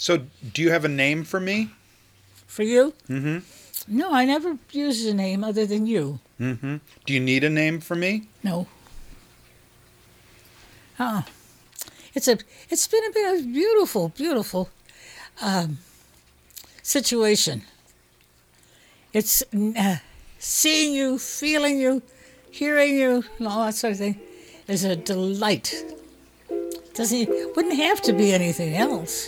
So, do you have a name for me? For you? Mm-hmm. No, I never used a name other than you. Mm-hmm. Do you need a name for me? No. It's been a beautiful, beautiful situation. It's seeing you, feeling you, hearing you, and all that sort of thing is a delight. Wouldn't have to be anything else.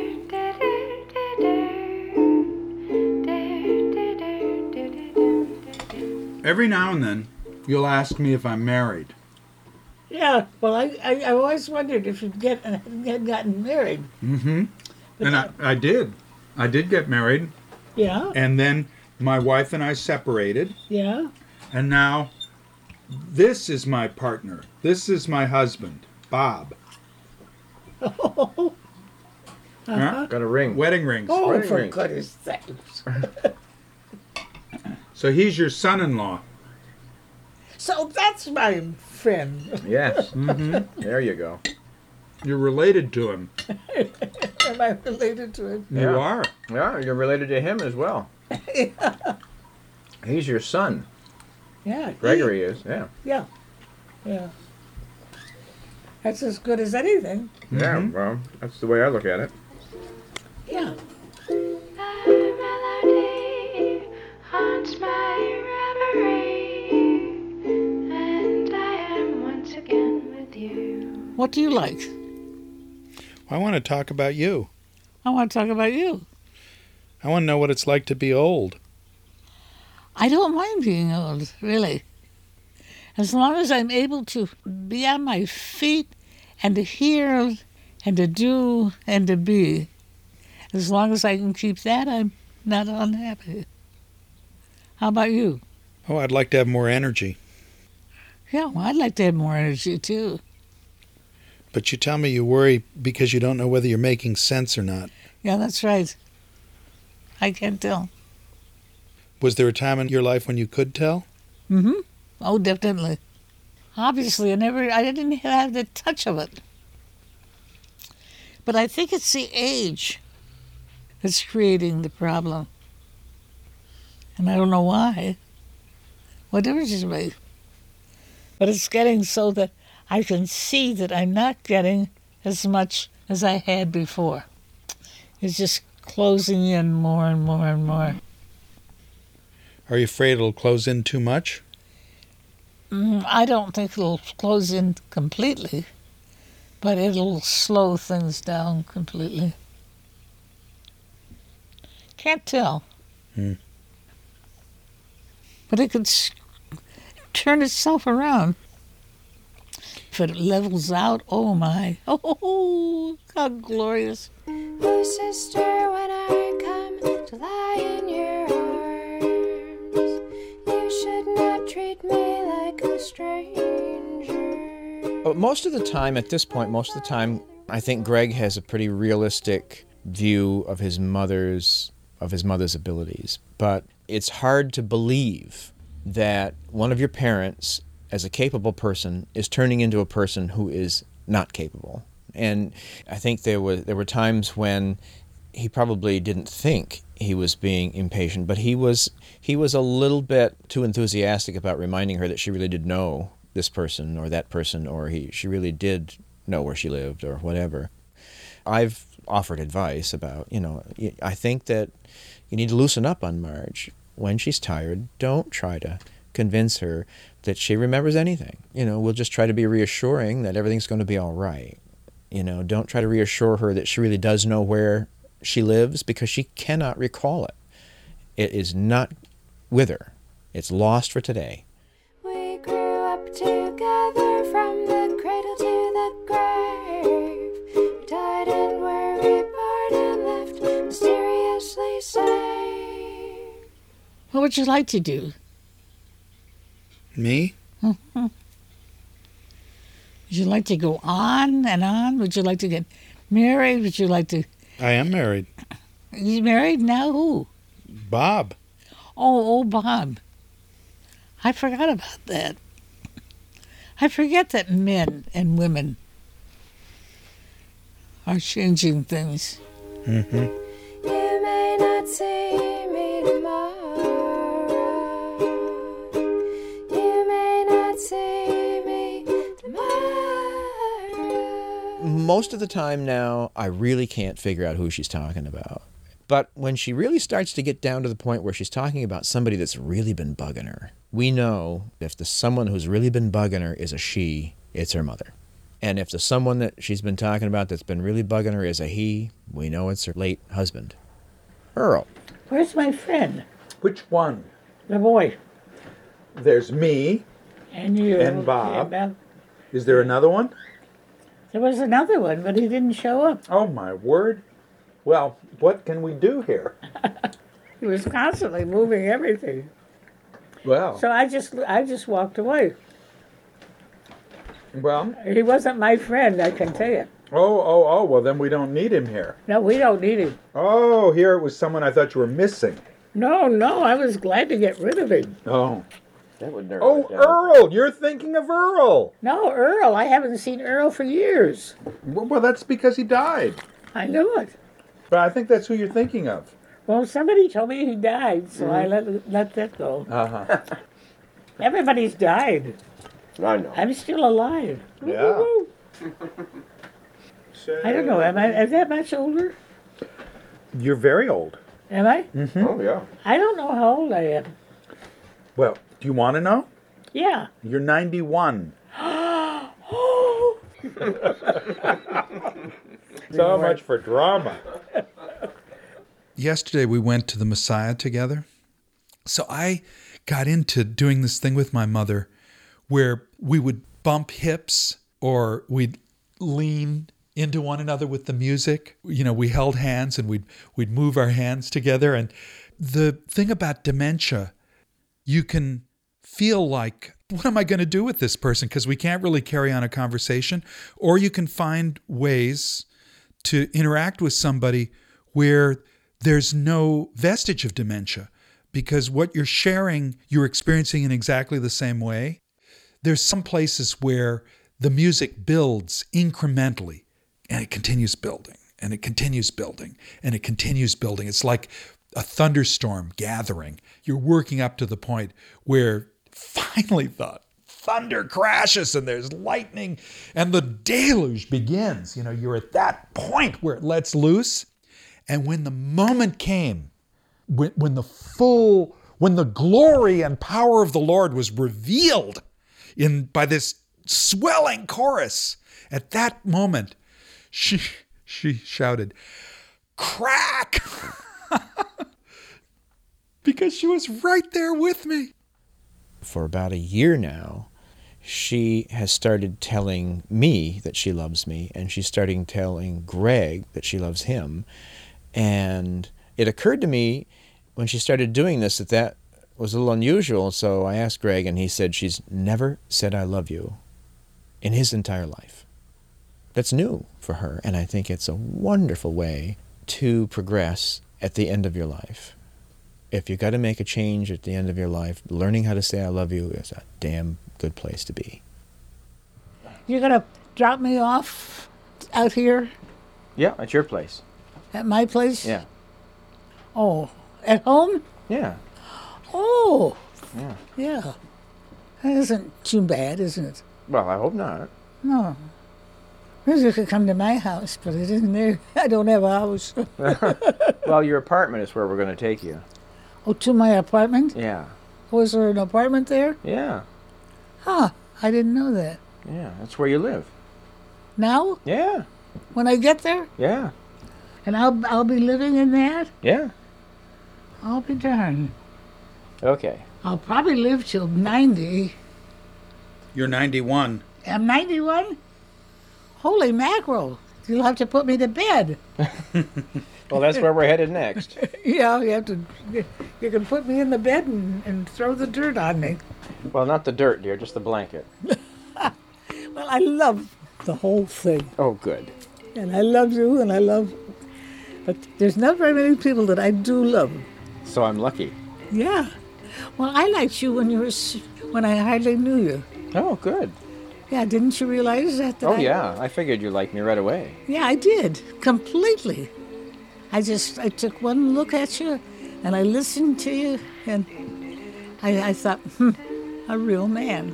Every now and then, you'll ask me if I'm married. Yeah, well, I always wondered if you'd had gotten married. Mm-hmm. And I did. I did get married. Yeah. And then my wife and I separated. Yeah. And now, this is my partner. This is my husband, Bob. Oh. Yeah? Got a ring. Wedding rings. Oh, Wedding for ring. goodness sakes. So he's your son-in-law. So that's my friend. Yes. Mm-hmm. There you go. You're related to him. Am I related to him? You Yeah. are. Yeah, you're related to him as well. He's your son. Yeah. Gregory is. Yeah. Yeah. Yeah. That's as good as anything. Yeah. Mhm. Well, that's the way I look at it. Yeah. Melody haunts my reverie, and I am once again with you. What do you like? I want to talk about you. I want to talk about you. I want to know what it's like to be old. I don't mind being old, really. As long as I'm able to be on my feet and to hear and to do and to be. As long as I can keep that, I'm not unhappy. How about you? Oh, I'd like to have more energy. Yeah, well, I'd like to have more energy, too. But you tell me you worry because you don't know whether you're making sense or not. Yeah, that's right. I can't tell. Was there a time in your life when you could tell? Mm-hmm. Oh, definitely. Obviously, I didn't have the touch of it. But I think it's the age that's creating the problem. And I don't know why. What difference does it make? But it's getting so that I can see that I'm not getting as much as I had before. It's just closing in more and more and more. Are you afraid it'll close in too much? I don't think it'll close in completely, but it'll slow things down completely. Can't tell. But it could turn itself around. If it levels out, oh my. Oh, how glorious. Oh, sister, when I come to lie in your arms, you should not treat me like a stranger. But most of the time, at this point, I think Greg has a pretty realistic view of his mother's abilities. But it's hard to believe that one of your parents, as a capable person, is turning into a person who is not capable. And I think there were times when he probably didn't think he was being impatient, but he was a little bit too enthusiastic about reminding her that she really did know this person or that person, or she really did know where she lived or whatever. I've offered advice about, I think that you need to loosen up on Marge. When she's tired, don't try to convince her that she remembers anything. We'll just try to be reassuring that everything's going to be all right. Don't try to reassure her that she really does know where she lives, because she cannot recall it. It is not with her. It's lost for today. We grew up together from the cradle to the grave. We died and were reborn and left mysteriously safe. What would you like to do? Me? Would you like to go on and on? Would you like to get married? Would you like to... I am married. You married? Now who? Bob. Oh, Bob. I forgot about that. I forget that men and women are changing things. You may not see me tomorrow. You may not see me tomorrow. Most of the time now, I really can't figure out who she's talking about. But when she really starts to get down to the point where she's talking about somebody that's really been bugging her, we know if the someone who's really been bugging her is a she, it's her mother. And if the someone that she's been talking about that's been really bugging her is a he, we know it's her late husband, Earl. Where's my friend? Which one? The boy. There's me. And you. And Bob. Yeah, Is there another one? there was another one, but he didn't show up. Oh, my word. Well, what can we do here? He was constantly moving everything. Well, So I just walked away. well, He wasn't my friend, I can tell you. well, then we don't need him here. No, we don't need him. Oh, here it was someone I thought you were missing. No, I was glad to get rid of him. Oh. That would narrow Oh, it down. Earl! You're thinking of Earl! No, Earl. I haven't seen Earl for years. Well, that's because he died. I knew it. But I think that's who you're thinking of. Well, somebody told me he died, so I let that go. Uh-huh. Everybody's died. I know. I'm still alive. Yeah. I don't know. Am I that much older? You're very old. Am I? Oh, yeah. I don't know how old I am. Well, do you want to know? Yeah. You're 91. Oh. So much for drama. Yesterday we went to the Messiah together. So I got into doing this thing with my mother where we would bump hips or we'd lean into one another with the music. You know, we held hands and we'd move our hands together. And the thing about dementia, you can feel like, what am I going to do with this person? Because we can't really carry on a conversation. Or you can find ways to interact with somebody where there's no vestige of dementia, because what you're sharing, you're experiencing in exactly the same way. There's some places where the music builds incrementally and it continues building and it continues building and it continues building. It's like a thunderstorm gathering. You're working up to the point where finally the thunder crashes and there's lightning and the deluge begins. You know, you're at that point where it lets loose. And when the moment came, when the glory and power of the Lord was revealed by this swelling chorus, at that moment, she shouted, "Crack!" Because she was right there with me. For about a year now, she has started telling me that she loves me, and she's starting telling Greg that she loves him. And it occurred to me when she started doing this that was a little unusual, so I asked Greg, and he said she's never said I love you in his entire life. That's new for her, and I think it's a wonderful way to progress at the end of your life. If you got to make a change at the end of your life, learning how to say I love you is a damn good place to be. You're going to drop me off out here Yeah, at your place. at my place? Yeah. Oh, at home? Yeah. Oh, Yeah. yeah. That isn't too bad, isn't it? Well, I hope not. No. You could come to my house, but it isn't there. I don't have a house. Well, your apartment is where we're going to take you. Oh, to my apartment? Yeah. Was there an apartment there? Yeah. Huh, I didn't know that. Yeah. That's where you live. Now, Yeah. when I get there, Yeah. and I'll be living in that? Yeah. I'll be darned. Okay. I'll probably live till 90. You're 91. I'm 91? Holy mackerel. You'll have to put me to bed. Well, that's where we're headed next. Yeah, you can put me in the bed and throw the dirt on me. Well, not the dirt, dear, just the blanket. Well, I love the whole thing. Oh, good. And I love you, and I love... But there's not very many people that I do love. So I'm lucky. Yeah. Well, I liked you when I hardly knew you. Oh, good. Yeah, didn't you realize that? Oh, yeah. I figured you liked me right away. Yeah, I did. Completely. I took one look at you, and I listened to you, and I thought, a real man.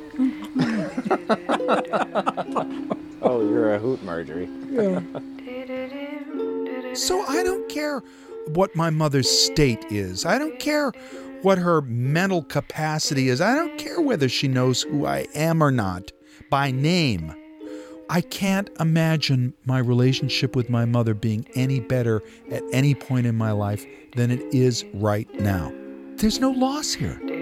Oh, you're a hoot, Marjorie. Yeah. So I don't care what my mother's state is. I don't care what her mental capacity is. I don't care whether she knows who I am or not by name. I can't imagine my relationship with my mother being any better at any point in my life than it is right now. There's no loss here.